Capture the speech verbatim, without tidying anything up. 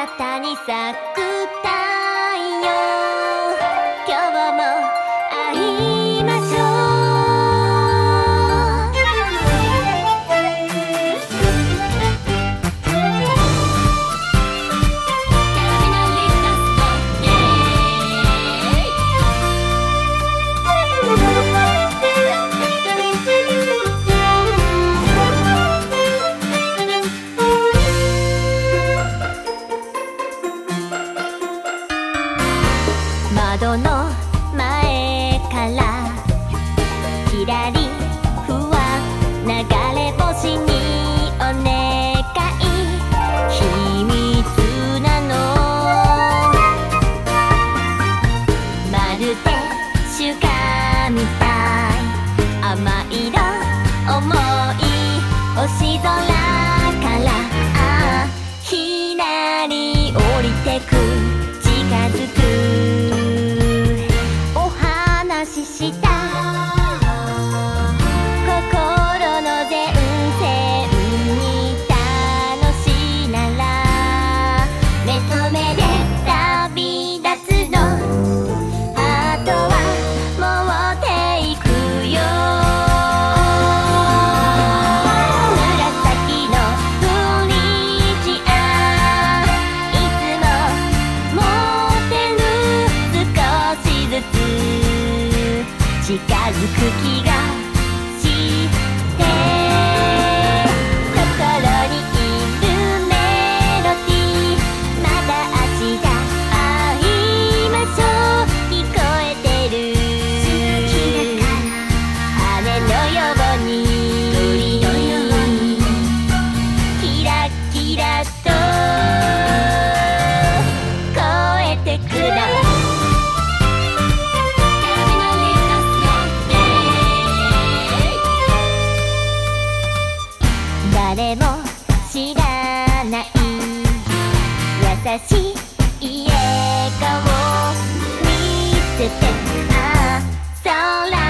なたに咲く太陽、今日も会いましょう。窓の前からきらりふわ流れ星にお願い、秘密なのまるでシュガーみたい、甘い色重い星空からあひらり降りてく近づくした心の前線に楽しいなら目と目で旅立つの、あとは持っていくよ。紫のブリッジあいつも持ってる少しずつ近づく気がして心にいるメロディー、また明日会いましょう聞こえてる雨のようにキラキラと越えてくの。誰も知らない優しい笑顔見せて、ああ空